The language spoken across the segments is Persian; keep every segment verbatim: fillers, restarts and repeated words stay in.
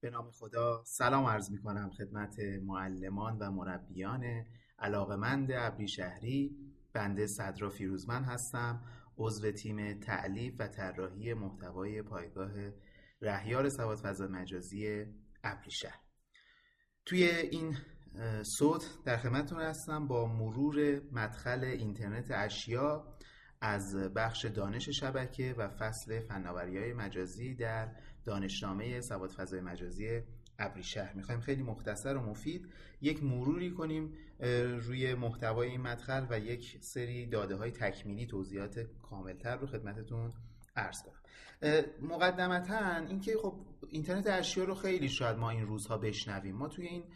به نام خدا سلام عرض می کنم خدمت معلمان و مربیان علاقمند ابریشهری. بنده صدرا فیروزمند هستم، عضو تیم تألیف و طراحی محتوای پایگاه رهیار سواد فضا مجازی ابریشهر. توی این صوت در خدمتتون هستم با مرور مدخل اینترنت اشیا از بخش دانش شبکه و فصل فناوری‌های مجازی در دانشنامه سواد فضای مجازی ابریشهر. میخوایم خیلی مختصر و مفید یک مروری کنیم روی محتوای این مدخل و یک سری داده‌های تکمیلی، توضیحات کاملتر رو خدمتتون عرض کنم. مقدمتاً اینکه خب اینترنت اشیا رو خیلی شاید ما این روزها بشنویم. ما توی این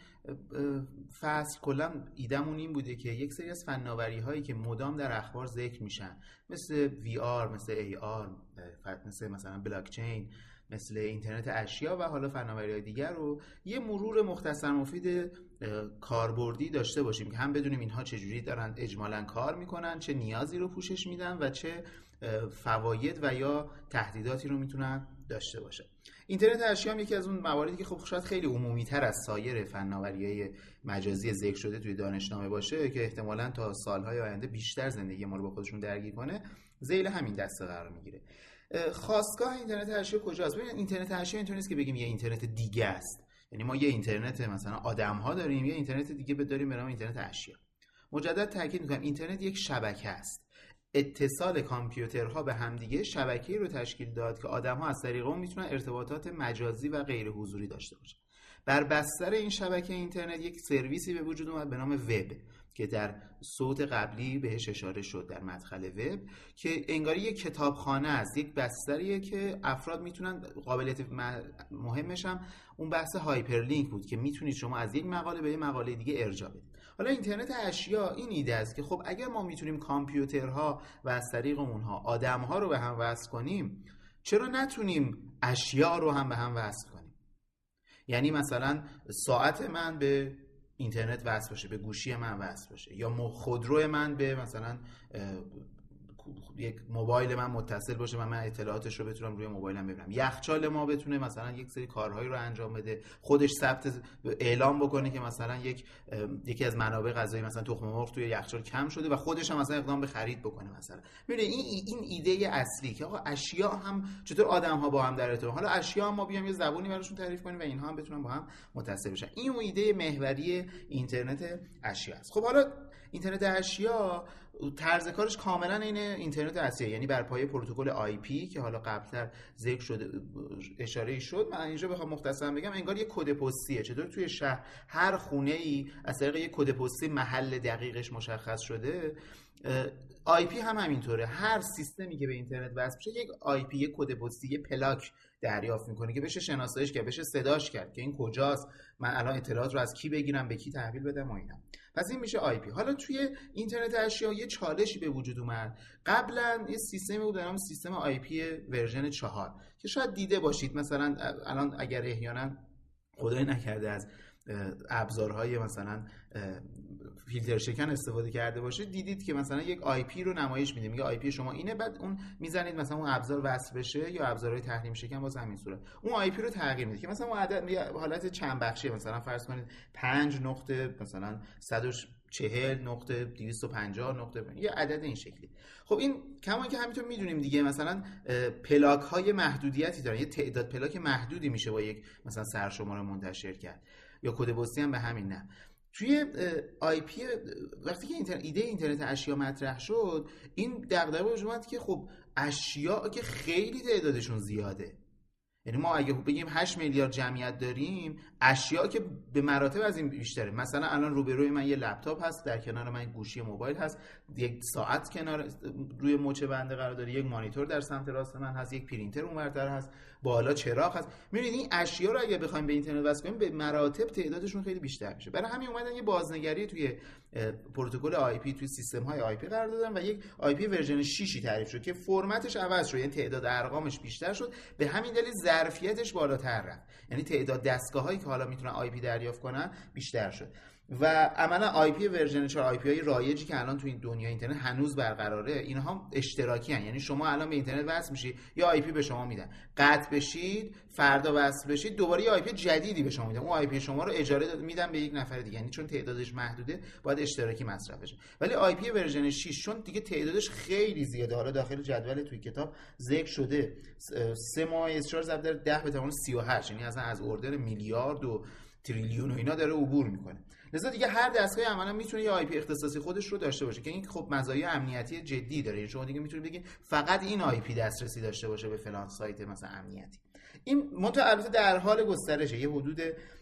فصل کلا ایدمون این بوده که یک سری از فناوری هایی که مدام در اخبار ذکر میشن، مثل وی آر، مثل ای آر، مثل مثلا بلاک چین، مثل اینترنت اشیا و حالا فناوری‌های دیگر رو یه مرور مختصر مفید کاربردی داشته باشیم که هم بدونیم اینها چجوری دارن اجمالاً کار میکنن، چه نیازی رو پوشش میدن و چه فواید و یا تهدیداتی رو میتونن داشته باشه. اینترنت اشیا هم یکی از اون مواردی که خب شاید خیلی عمومی‌تر از سایر فناوری‌های مجازی ذکر شده توی دانشنامه باشه که احتمالاً تا سال‌های آینده بیشتر زندگی ما رو با خودشون درگیر کنه، ذیل همین دسته قرار میگیره. خاستگاه اینترنت اشیا کجاست؟ ببینید اینترنت اشیا اینطوری نیست که بگیم یه اینترنت دیگه است. یعنی ما یه اینترنت مثلا آدم‌ها داریم، یه اینترنت دیگه داریم به نام اینترنت اشیا. مجدد تاکید می‌کنم اینترنت یک شبکه است. اتصال کامپیوترها به همدیگه شبکه‌ای رو تشکیل داد که آدم‌ها از طریق اون میتونن ارتباطات مجازی و غیر حضوری داشته باشن. بر بستر این شبکه اینترنت یک سرویسی به وجود اومد به نام وب که در صوت قبلی بهش اشاره شد در مدخل وب، که انگاری یک کتابخانه است، یک بستریه که افراد میتونن، قابلیت مهمش هم اون بحث هایپرلینک بود که میتونید شما از یک مقاله به یک مقاله دیگه ارجاع بدید. حالا اینترنت اشیا این ایده است که خب اگر ما میتونیم کامپیوترها و از طریق اونها آدمها رو به هم وصل کنیم، چرا نتونیم اشیا رو هم به هم وصل کنیم؟ یعنی مثلا ساعت من به اینترنت وصل باشه، به گوشی من وصل باشه، یا خودرو من به مثلا یک موبایل من متصل باشه و من اطلاعاتش رو بتونم روی موبایلم ببینم. یخچال ما بتونه مثلا یک سری کارهایی رو انجام بده، خودش ثبت اعلام بکنه که مثلا یک یکی از منابع غذایی مثلا تخم مرغ توی یخچال کم شده و خودش هم مثلا اقدام به خرید بکنه مثلا. ببینید این این ایده اصلی که آقا اشیا هم چطور آدم ها با هم در ارتباط، حالا اشیا هم ما بیام یه زبونی براشون تعریف کنیم و اینها هم بتونن با هم متصل بشن. این اون ایده محوری اینترنت اشیا است. خب حالا اینترنت اشیا طرز کارش کاملا اینه اینترنت اشیا، یعنی بر پایه پروتکل آی پی که حالا قبلتر ذکر شده اشاره شد. من اینجا بخوام مختصرا بگم انگار یک کد پستیه. چطور توی شهر هر خونه ای از طریق یک کد پستی محل دقیقش مشخص شده، آی پی هم همینطوره. هر سیستمی که به اینترنت وصل میشه یک آی پی، یک کد پستی، یک پلاک دریافت میکنه که بشه شناساییش کرد، بشه صداش کرد که این کجاست، من الان اطلاعات رو از کی بگیرم، به کی تحویل بدم و اینا. پس این میشه آی پی. حالا توی اینترنت اشیا یه چالشی به وجود اومد. قبلا یه سیستمی بود به نام سیستم آی پی ورژن چهار که شاید دیده باشید، مثلا الان اگر احیانا خدای نکرده از ابزارهای مثلا فیلتر شکن استفاده کرده باشید، دیدید که مثلا یک آی پی رو نمایش میده، میگه آی پی شما اینه، بعد اون میزنید مثلا اون ابزار وصل بشه یا ابزارهای تحریم شکن باز همین صورت اون آی پی رو تغییر میده که مثلا اون عدد حالت چند بخشیه، مثلا فرض کنید پنج نقطه مثلا صد و چهل نقطه دویست و پنجاه نقطه یه عدد این شکلی. خب این کما که همینطور میدونیم دیگه، مثلا پلاک های محدودیتی دارن، یه تعداد پلاک محدودی میشه با یک مثلا سرشمار منتشر کرد، یا کد پستی هم به همین نه. توی آی پی وقتی که اینترنت ایده اینترنت اشیا مطرح شد، این دغدغه وجود اومد که خب اشیا که خیلی تعدادشون زیاده، یعنی ما اگه بگیم هشت میلیارد جمعیت داریم، اشیا که به مراتب از این بیشتره. مثلا الان روبروی من یه لپتاپ هست، در کنار من گوشی موبایل هست، یک ساعت کنار روی مچ بنده قرار داره، یک مانیتور در سمت راست من هست، یک پرینتر اونورتر هست، بالا چراغ هست. می‌بینید این اشیا رو اگه بخوایم به اینترنت وصل کنیم، به مراتب تعدادشون خیلی بیشتر میشه. برای همین اومدن یه بازنگری توی پروتکل آی پی، توی سیستم‌های آی پی قرار دادن و یک آی پی ورژن شش تعریف شد که فرمتش عوض شد، یعنی تعداد ارقامش بیشتر شد، به همین دلیل ظرفیتش بالاتر رفت، یعنی تعداد دستگاه‌هایی که حالا میتونن آی پی دریافت کنن بیشتر شد. و عملا آی پی ورژن چهار، آی پی های رایجی که الان تو این دنیا اینترنت هنوز برقراره، اینها اشتراکی هن. یعنی شما الان به اینترنت وصل میشی، یا آی پی به شما میدن، قطع بشید فردا وصل بشید دوباره یه آی پی جدیدی به شما میدن، اون آی پی شما رو اجاره میدن به یک نفر دیگه، یعنی چون تعدادش محدوده باید اشتراکی مصرف بشه. ولی آی پی ورژن شش چون دیگه تعدادش خیلی زیاده، حالا داخل جدول توی کتاب ذکر شده، سه ماه اس چهار ضرب در ده به توان سی و هشت، یعنی اصلا از اردر میلیارد و تریلیون و اینا داره عبور میکنه. لذا دیگه هر دستگاهی عملا میتونه یه آی پی اختصاصی خودش رو داشته باشه که این خب مزایای امنیتی جدی داره. یعنی شما دیگه میتونید بگید فقط این آی پی دسترسی داشته باشه به فلان سایت مثلا امنیتی. این منتها البته در حال گسترشه، یه حدود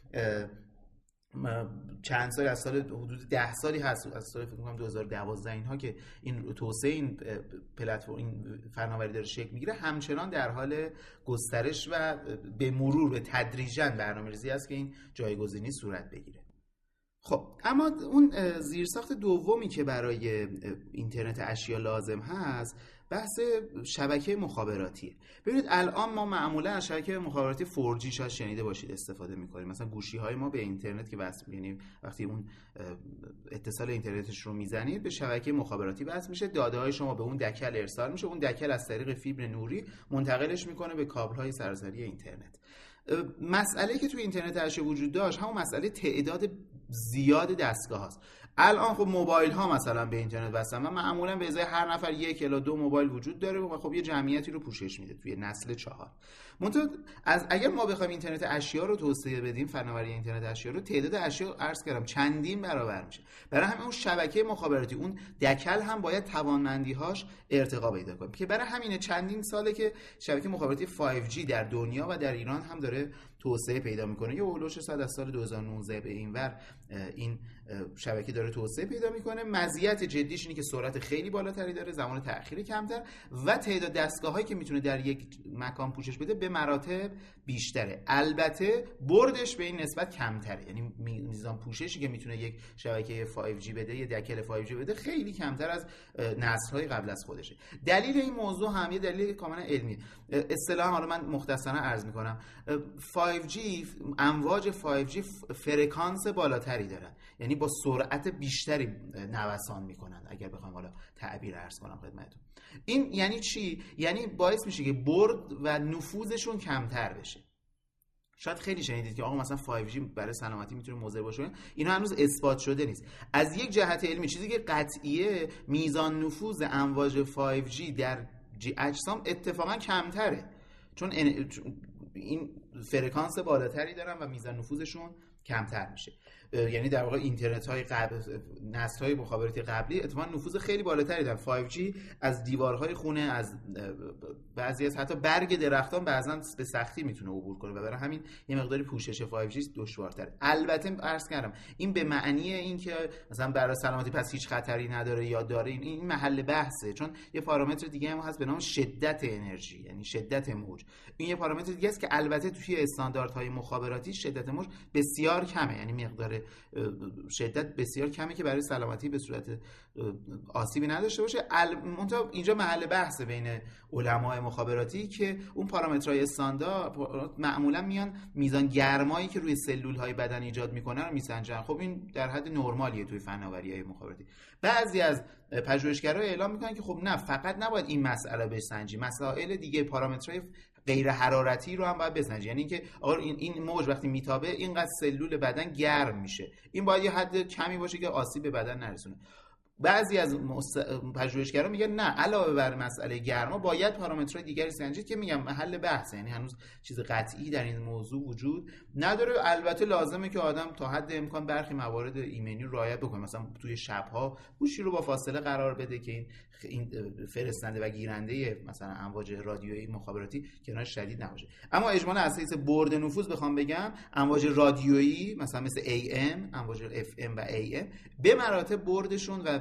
چند سال، از سال حدود ده سالی هست، از سال فکر کنم دو هزار و دوازده اینها که این توسعه این پلتفرم این فناوری داره شکل میگیره، همچنان در حال گسترش و به مرور به تدریجاً برنامه‌ریزی است که این جایگزینی صورت بگیره. خب اما اون زیرساخت دومی که برای اینترنت اشیا لازم هست بحث شبکه مخابراتیه. ببینید الان ما معمولا از شبکه مخابراتی فور جی شاید شنیده باشید استفاده می‌کنیم. مثلا گوشی‌های ما به اینترنت که وصل می‌کنیم، وقتی اون اتصال اینترنتش رو میزنید به شبکه مخابراتی وصل میشه، داده‌های شما به اون دکل ارسال میشه، اون دکل از طریق فیبر نوری منتقلش میکنه به کابل‌های سراسری اینترنت. مسئله که توی اینترنت اشیا وجود داشت همون مسئله تعداد زیاد دستگاه هاست. الان خب موبایل ها مثلا به اینترنت وصلن و معمولا به ازای هر نفر یک الی دو موبایل وجود داره و خب یه جمعیتی رو پوشش میده توی نسل چهار. منتها از اگر ما بخوایم اینترنت اشیا رو توسعه بدیم، فناوری اینترنت اشیا رو، تعداد اشیا عرض کردم چندین برابر میشه. برای همین اون شبکه مخابراتی، اون دکل هم باید توانمندی‌هاش ارتقا پیدا کنه که برای همین چندین ساله که شبکه مخابراتی فایو جی در دنیا و در ایران هم داره توسعه پیدا میکنه. یه اولش صد از سال دو هزار و نوزده به اینور این شبکه داره توسعه پیدا میکنه. مزیت جدیش اینه که سرعت خیلی بالاتری داره، زمان تأخیر کمتر و تعداد دستگاه‌هایی که میتونه در یک مکان پوشش بده به مراتب بیشتره. البته بردش به این نسبت کمتره، یعنی میزان پوششی که میتونه یک شبکه فایو جی بده، یه دکل فایو جی بده، خیلی کمتر از نسل‌های قبل از خودشه. دلیل این موضوع هم یه دلیل کاملا علمی. اصطلاحاً حالا من مختصراً عرض میکنم، فایو جی، امواج فایو جی فرکانس بالاتری دارن، یعنی با سرعت بیشتری نوسان میکنن، اگر بخوام حالا تعبیر عرض کنم خدمتتون. این یعنی چی؟ یعنی باعث میشه که برد و نفوذشون کمتر بشه. شاید خیلی شنیدید که آقا مثلا فایو جی برای سلامتی میتونه مضر باشه، اینا هنوز اثبات شده نیست. از یک جهت علمی چیزی که قطعیه، میزان نفوذ امواج فایو جی در اجسام اتفاقا کمتره، چون این فرکانس بالاتری دارن و میزان نفوذشون کمتر میشه. یعنی در واقع اینترنت های قبل، نسل های مخابراتی قبلی اتفاقا نفوذ خیلی بالاتری دارن. فایو جی از دیوارهای خونه، از بعضی از حتی برگ درختان بعضا به سختی میتونه عبور کنه و برای همین یه مقداری پوشش فایو جی دشوارتره. البته عرض کردم این به معنی این که مثلا برای سلامتی پس هیچ خطری نداره یا داره، این این محل بحثه، چون یه پارامتر دیگه هم هست به نام شدت انرژی، یعنی شدت موج. این یه پارامتر دیگه است که البته توی استانداردهای مخابراتی شدت موج بسیار کمه، یعنی مقدار شدت بسیار کمه که برای سلامتی به صورت آسیبی نداشته باشه. منتها اینجا محل بحث بین علمای مخابراتی که اون پارامترهای استاندارد معمولا میان میزان گرمایی که روی سلولهای بدن ایجاد میکنن رو میسنجن. خب این در حد نرمالیه توی فناوری‌های مخابراتی. بعضی از پژوهشگرا اعلام میکنن که خب نه، فقط نباید این مسئله بسنجی، مسائل دیگه، پارامترهای غیر حرارتی رو هم باید بسنجی. یعنی که آقا این این موج وقتی میتابه اینقدر سلول بدن گرم میشه، این باید یه حد کمی باشه که آسیب به بدن نرسونه. بعضی از مست... پژوهشگرا میگن نه، علاوه بر مسئله گرما باید پارامترهای دیگری سنجید که میگم محل بحثه، یعنی هنوز چیز قطعی در این موضوع وجود نداره. البته لازمه که آدم تا حد امکان برخی موارد ایمنی رو رعایت بکنه، مثلا توی شب‌ها گوشی رو با فاصله قرار بده که این این فرستنده و گیرنده مثلا امواج رادیویی مخابراتی کنارش شدید نباشه. اما اجمالا از حیث برد نفوذ بخوام بگم، امواج رادیویی مثلا مثل ای ام، امواج اف ام و ای ام به مراتب بردشون و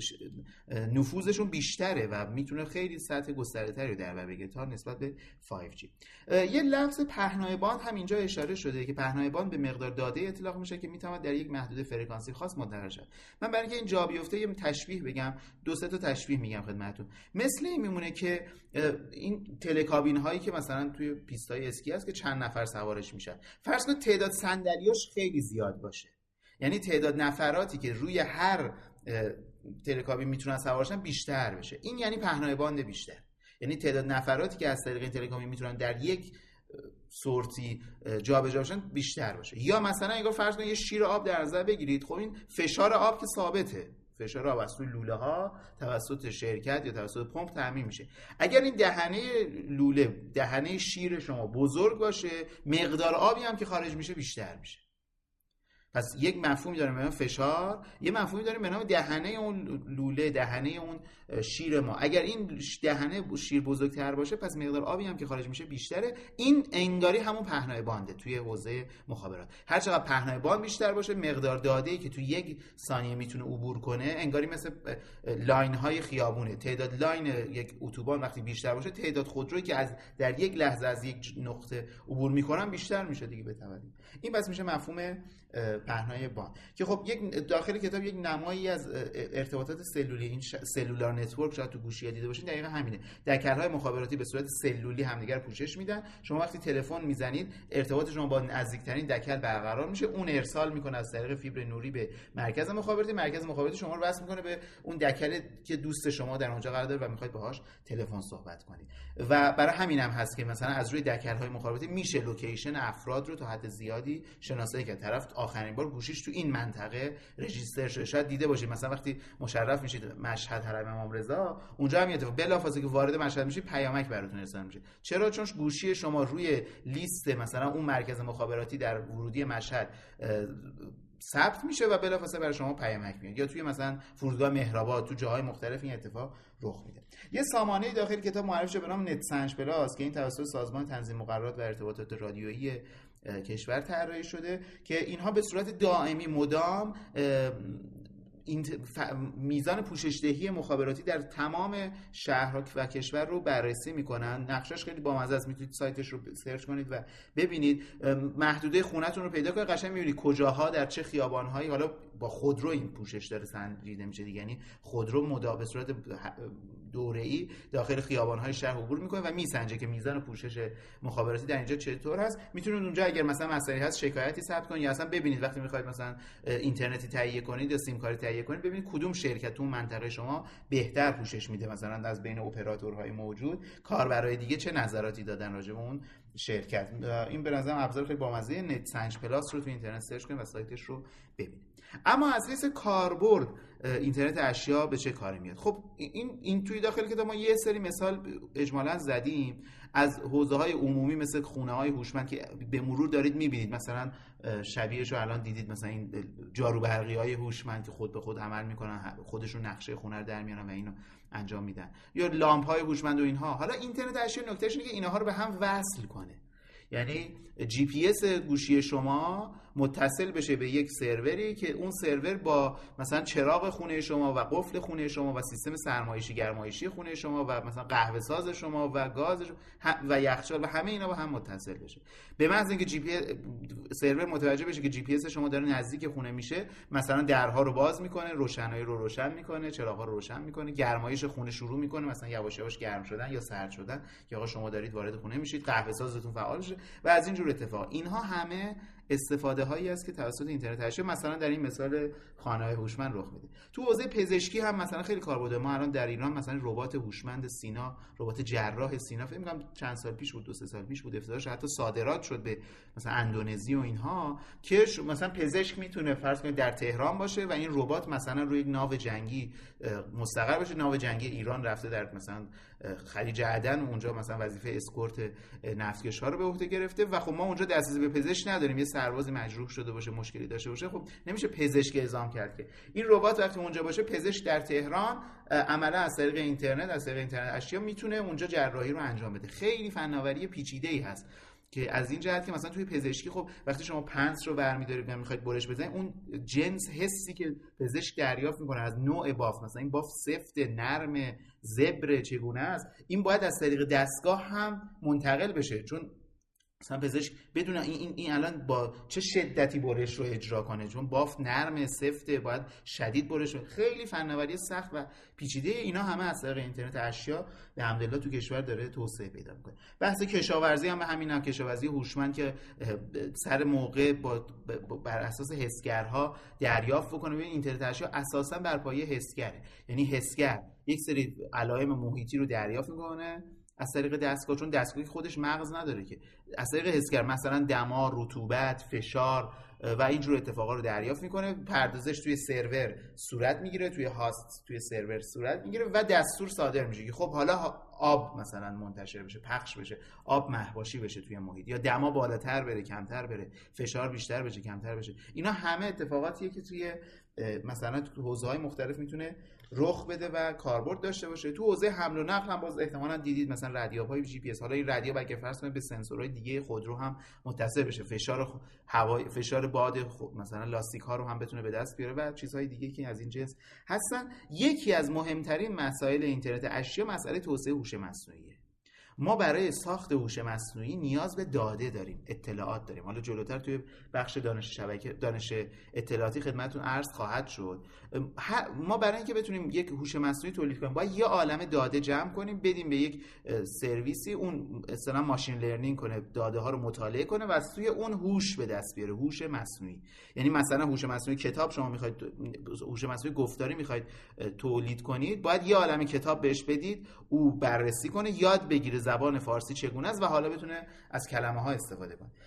نفوذشون بیشتره و میتونه خیلی سطح گسترده‌تری رو در بر بگیره تا نسبت به فایو جی. یه لفظ پهنای باند هم اینجا اشاره شده که پهنای باند به مقدار داده اطلاق میشه که میتونه در یک محدوده فرکانسی خاص منتقل شه. من برای اینکه این جا بیفته یه تشبیه بگم، دو سه تا تشبیه میگم خدمتتون. مثل این میمونه که این تلکابین هایی که مثلا توی پیستای اسکی هست که چند نفر سوارش میشن، فرض کن تعداد صندلیاش خیلی زیاد باشه، یعنی تعداد نفراتی که روی هر تلکابین میتونن سوارشن بیشتر بشه. این یعنی پهنای باند بیشتر، یعنی تعداد نفراتی که از طریق این تلکابین میتونن در یک سورتی جابجا بشن بیشتر باشه. یا مثلا انگار فرض کنید یه شیر آب در نظر بگیرید، خب این فشار آب که ثابته، فشار آب از توی لوله ها توسط شرکت یا توسط پمپ تامین میشه. اگر این دهنه لوله، دهنه شیر شما بزرگ باشه، مقدار آبی هم که خارج میشه بیشتر میشه. پس یک مفهومی داریم به نام فشار، یه مفهومی داریم به نام دهنه اون لوله، دهنه اون شیر ما. اگر این دهنه شیر بزرگتر باشه پس مقدار آبی هم که خارج میشه بیشتره. این انگاری همون پهنای بانده توی حوزه مخابرات. هر چقدر پهنای باند بیشتر باشه، مقدار داده‌ای که توی یک ثانیه میتونه عبور کنه انگاری مثل لاین های خیابونه. تعداد لاین یک اتوبان وقتی بیشتر باشه، تعداد خودرویی که از در یک لحظه از یک نقطه عبور میکنن بیشتر میشه دیگه به تبعید. این بس میشه مفهوم پهنای باند که خب یک داخل کتاب یک نمایی از ارتباطات سلولی، این ش... سلولار نتورک شاید تو گوشی دیده باشین، دقیقاً همینه. دکل‌های مخابراتی به صورت سلولی همدیگر پوشش میدن. شما وقتی تلفن میزنید ارتباط شما با نزدیکترین دکل برقرار میشه، اون ارسال میکنه از طریق فیبر نوری به مرکز مخابراتی، مرکز مخابراتی شما رو وصل میکنه به اون دکل که دوست شما در اونجا قرار داره و میخواید باهاش تلفن صحبت کنید. و برای همین هم هست که مثلا از روی دکل‌های مخابراتی میشه لوکیشن افراد رو تا حد زیادی شناسایی کرد. طرف آخرین بار گوشیش تو این منطقه رجیستر شده. شاید دیده باشید مثلا وقتی مشرف میشید مشهد حرم امام رضا، اونجا هم اتفاق بلافاصله که وارد مشهد میشید پیامک براتون ارسال میشه. چرا؟ چون گوشی شما روی لیست مثلا اون مرکز مخابراتی در ورودی مشهد ثبت میشه و بلافاصله برای شما پیامک میاد. یا توی مثلا فرودگاه مهرآباد، تو جاهای مختلف این اتفاق رخ میده. یه سامانه داخل کتاب معرفی شده به نام نت سنج پلاس که این توسط سازمان تنظیم مقررات و ارتباطات رادیویی کشور طراحی شده که اینها به صورت دائمی مدام این میزان پوشش‌دهی مخابراتی در تمام شهرها و کشور رو بررسی میکنن. نقشش خیلی بامزه است، میتونید سایتش رو سرچ کنید و ببینید. محدوده خونتون رو پیدا کنید، قشنگ میبینید کجاها در چه خیابان‌هایی حالا با خودرو این پوشش داره سنجیده میشه دیگه. یعنی خودرو مدام به صورت دوره‌ای داخل خیابان‌های شهر عبور میکنه و میسنجه که میزان پوشش مخابراتی در اینجا چطور هست. میتونید اونجا اگر مثلا مسئله هست شکایتی ثبت کنید یا اصلا ببینید وقتی میخواید مثلا اینترنتی تهیه کنید یا سیم کارت تهیه کنید ببینید کدوم شرکت تو منطقه شما بهتر پوشش میده، مثلا از بین اپراتورهای موجود کاربرای دیگه چه نظراتی دادن راجع به اون شرکت. این به نظرم ابزار خیلی بامزه. نت سنج پلاس رو تو اینترنت سرچ کنید و سایتش رو ببینید. اما از حیث کاربرد اینترنت اشیا به چه کاری میاد؟ خب این این توی داخل کتاب ما یه سری مثال اجمالا زدیم از حوزه‌های عمومی مثل خونه‌های هوشمند که به مرور دارید می‌بینید، مثلا شبیهش رو الان دیدید، مثلا این جارو برقی‌های هوشمند که خود به خود عمل می‌کنن، خودشون نقشه خونه رو در میارن و اینو انجام میدن، یا لامپ‌های هوشمند و اینها. حالا اینترنت اشیا نکتهش اینه که اینها رو به هم وصل کنه، یعنی جی پی اس گوشی شما متصل بشه به یک سروری که اون سرور با مثلا چراغ خونه شما و قفل خونه شما و سیستم سرمایشی گرمایشی خونه شما و مثلا قهوه ساز شما و گاز و یخچال و همه اینا با هم متصل بشه. به محض اینکه جی پی اس سرور متوجه بشه که جی پی اس شما داره نزدیک خونه میشه، مثلا درها رو باز میکنه، روشنایی رو روشن میکنه، چراغ‌ها رو روشن میکنه، گرمایش خونه شروع میکنه، مثلا یواش یواش گرم شدن یا سرد شدن که آقا شما دارید وارد خونه میشید، قهوه سازتون فعال شه و از این جور اتفاق. اینها همه استفاده هایی است که توسط اینترنت اشیا مثلا در این مثال خانه‌های هوشمند رخ میده. تو حوزه پزشکی هم مثلا خیلی کاربرد ما الان در ایران مثلا ربات هوشمند سینا، ربات جراح سینا، فکر می‌کنم چند سال پیش بود، دو سه سال پیش بود افتتاحش، حتی صادرات شد به مثلا اندونزی و اینها، که مثلا پزشک میتونه فرض کنید در تهران باشه و این ربات مثلا روی یک ناو جنگی مستقر باشه. ناو جنگی ایران رفته در مثلا خلیج عدن و اونجا مثلا وظیفه اسکورت نفتکش‌ها رو به عهده گرفته و خب ما اونجا دسترسی به پزشک نداریم. یه سربازی مجروح شده باشه، مشکلی داشته باشه، خب نمیشه پزشک اعزام کرد که. این ربات وقتی اونجا باشه، پزشک در تهران عملا از طریق اینترنت، از طریق اینترنت اشیا میتونه اونجا جراحی رو انجام بده. خیلی فناوری پیچیده‌ای هست که از این جهت که مثلا توی پزشکی خب وقتی شما پنس رو برمی‌دارید و می‌خواید برش بزنید، اون جنس حسی که پزشک دریافت می‌کنه از نوع بافت، مثلا این بافت سفت، نرم، زبر چگونه است، این باید از طریق دستگاه هم منتقل بشه، چون مثلا پزشک بدون این این این الان با چه شدتی برش رو اجرا کنه، چون بافت نرمه سفته، باید شدید برش رو. خیلی فناوری سخت و پیچیده. اینا همه از طریق اینترنت اشیا به حمدالله تو کشور داره توسعه پیدا میکنه. بحث کشاورزی هم همین، هم کشاورزی هوشمند که سر موقع با بر اساس حسگرها دریافت بکنه. ببین اینترنت اشیا اساسا بر پایه حسگره، یعنی حسگر یک سری علائم محیطی رو دریافت میکنه از طریق دستگاه، چون دستگاهی خودش مغز نداره که، از طریق حسگر مثلا دما، رطوبت، فشار و اینجور اتفاقا رو دریافت میکنه. پردازش توی سرور صورت میگیره، توی هاست توی سرور صورت میگیره و دستور صادر میشه که خب حالا آب مثلا منتشر بشه، پخش بشه، آب مهواشی بشه توی محیط، یا دما بالاتر بره کمتر بره، فشار بیشتر بشه کمتر بشه. اینا همه اتفاقاتیه که توی مثلا تو حوزه‌های مختلف میتونه رخ بده و کاربرد داشته باشه. تو حوزه حمل و نقل هم باز احتمالاً دیدید مثلا رادیوهای جی پی اس، حالا این رادیو اگه فرض کنید به سنسورهای دیگه خودرو هم متصل بشه، فشار هوای فشار باد مثلا لاستیک ها رو هم بتونه به دست بیاره و چیزهای دیگه که از این جنس هستن. یکی از مهمترین مسائل اینترنت اشیا مسئله توسعه هوش مصنوعیه. ما برای ساخت هوش مصنوعی نیاز به داده داریم، اطلاعات داریم. حالا جلوتر توی بخش دانش شبکه دانش اطلاعاتی خدمتتون عرض خواهد شد. ما برای اینکه بتونیم یک هوش مصنوعی تولید کنیم باید یه عالمه داده جمع کنیم، بدیم به یک سرویسی، اون اصطلاحاً ماشین لرنینگ کنه، داده ها رو مطالعه کنه و از توی اون هوش به دست بیاره، هوش مصنوعی. یعنی مثلا هوش مصنوعی کتاب، شما میخواید هوش مصنوعی گفتاری میخواید تولید کنید، باید یه عالمه کتاب بهش بدید، او بررسی کنه، یاد بگیره زبان فارسی چگونه است و حالا بتونه از کلمه ها استفاده کنه.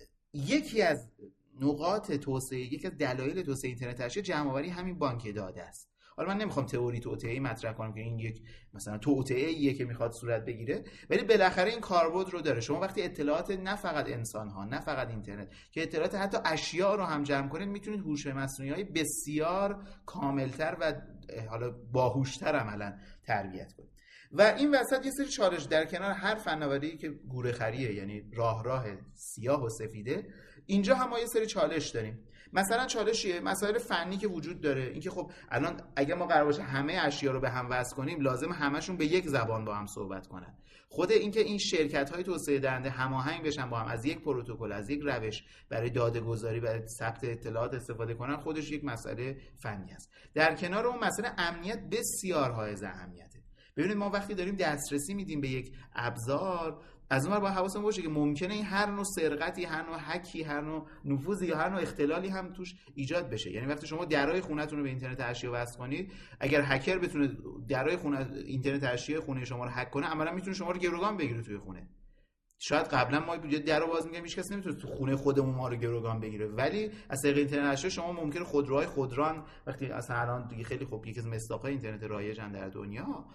یکی از نقاط توسعه، یکی از دلایل توسعه اینترنت اشیا جمع‌آوری همین بانک داده است. حالا من نمیخوام تئوری توطئه‌ای مطرح کنم که این یک مثلا توطئه‌ایه که میخواد صورت بگیره، ولی بالاخره این کاربرد رو داره. شما وقتی اطلاعات نه فقط انسان ها، نه فقط اینترنت، که اطلاعات حتی اشیاء رو هم جمع کنید، میتونید هوش مصنوعی‌های بسیار کاملتر و حالا باهوشتر عملاً تربیت کنید. و این وسط یه سری چالش در کنار هر فناوری که گوره خریه، یعنی راه راه سیاه و سفیده، اینجا هم ما یه سری چالش داریم. مثلا چالشیه مسائل فنی که وجود داره، اینکه خب الان اگه ما قرار باشه همه اشیا رو به هم وصل کنیم، لازم همشون به یک زبان با هم صحبت کنن. خود اینکه این شرکت‌های توسعه دهنده هماهنگ بشن با هم، از یک پروتکل، از یک روش برای داده گذاری، برای ثبت اطلاعات استفاده کنن، خودش یک مسئله فنی است. در کنار اون مسئله امنیت بسیار حائز اهمیته. ببینید ما وقتی داریم دسترسی میدیم به یک ابزار، از اون ور باید حواسمون باشه که ممکنه این هر نوع سرقتی، هر نوع هکی، هر نوع نفوذی یا هر نوع اختلالی هم توش ایجاد بشه. یعنی وقتی شما درای خونه‌تون رو به اینترنت اشیا وصل کنید، اگر هکر بتونه درای خونه اینترنت اشیا خونه شما رو هک کنه، عملاً میتونه شما رو گروگان بگیره توی خونه. شاید قبلا ما در رو باز میگم هیچ کس نمیتونه تو خونه خودمون ما رو گروگان بگیره، ولی از طریق اینترنت اشیا شما ممکنه خودروهای خودران، وقتی اصلا الان دیگه خیلی خوب یکی از مصداق‌های اینترنت رایجن در دنیا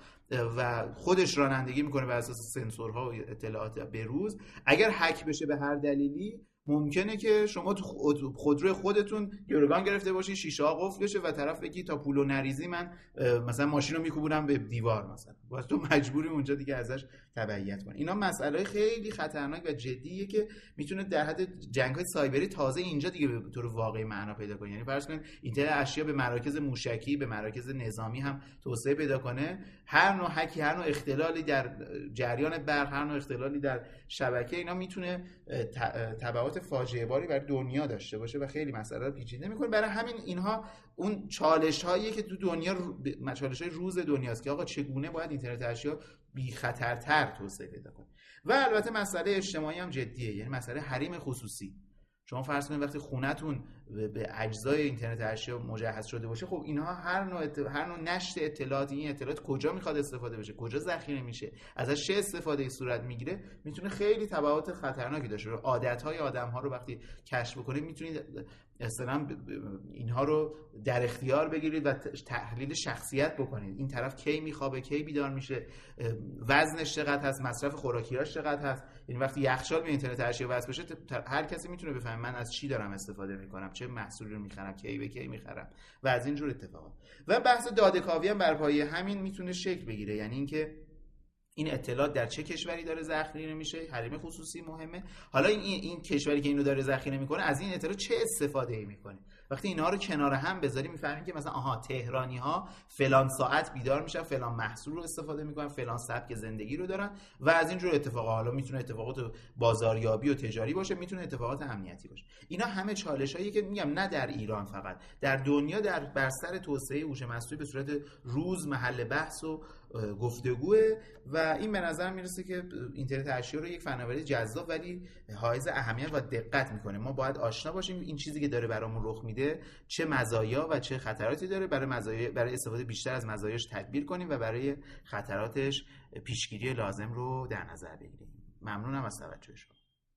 و خودش رانندگی میکنه بر اساس سنسورها و اطلاعات بروز، اگر هک بشه به هر دلیلی، ممکنه که شما تو خودروی خودتون گروگان گرفته باشی، شیشه ها قفل بشه و طرف بگی تا پولو نریزی من مثلا ماشین رو میکوبونم به دیوار، مثلا واسه تو مجبوری اونجا دیگه ازش تبعیت کنی. اینا مسائل خیلی خطرناک و جدیه که میتونه در حد جنگ‌های سایبری تازه اینجا دیگه به طور واقعی معنا پیدا کنه. یعنی فرض کنید اینترنت اشیا به مراکز موشکی، به مراکز نظامی هم توسعه پیدا کنه، هر نوع هکی، هر نوع اختلالی در جریان برق، هر نوع اختلالی در شبکه، اینا میتونه تبعات فاجعه باری برای دنیا داشته باشه و خیلی مسئله رو پیچیده میکنه. برای همین اینها اون چالش هایی که تو دنیا رو... چالش های روز دنیاست که آقا چگونه باید اینترنت اشیا بی خطرتر توسعه پیدا کنه. و البته مسئله اجتماعی هم جدیه، یعنی مسئله حریم خصوصی. شما فرض کنید وقتی خونتون به اجزای اینترنت اشیا مجهز شده باشه، خب اینها هر نوع ات... هر نوع نشر اطلاعات، این اطلاعات کجا میخواد استفاده بشه، کجا ذخیره میشه، ازش چه استفاده صورت میگیره، میتونه خیلی تبعات خطرناکی داشته باشه. عادت‌های آدم‌ها رو وقتی کشف بکنید، میتونید اصلا اینها رو در اختیار بگیرید و تحلیل شخصیت بکنید. این طرف کی میخوابه، کی بیدار میشه، وزنش چقدر هست، مصرف خوراکیاش چقدر هست. یعنی وقتی یخچال به اینترنت اشیا وصل بشه، هر کسی میتونه بفهمه من از چی دارم استفاده میکنم، چه محصولی رو میخرم، کی به کی میخرم و از این جور اتفاقات. و بحث داده کاوی هم بر پایه همین میتونه شکل بگیره، یعنی اینکه این اطلاعات در چه کشوری داره ذخیره میشه، حریم خصوصی مهمه. حالا این این کشوری که اینو داره ذخیره میکنه از این اطلاعات چه استفاده ای میکنه وقتی اینا رو کنار هم بذاریم میفهمیم که مثلا آها تهرانی ها فلان ساعت بیدار میشن، فلان محصول رو استفاده میکنن، فلان سبک زندگی رو دارن و از اینجور اتفاقا، حالا میتونه اتفاقات بازاریابی و تجاری باشه، میتونه اتفاقات امنیتی باشه. اینا همه چالشایی که میگم نه در ایران فقط، در دنیا در بر سر توسعه هوش مصنوعی به صورت روز محل بحث و گفتگوه و این به نظر میرسه که اینترنت اشیا رو یک فناوری جذاب ولی حائز اهمیت و دقت میکنه. ما باید آشنا باشیم این چیزی که داره برامون رخ میده چه مزایا و چه خطراتی داره، برای مزایا برای استفاده بیشتر از مزایاش تدبیر کنیم و برای خطراتش پیشگیری لازم رو در نظر بگیریم. ممنونم از توجه شما.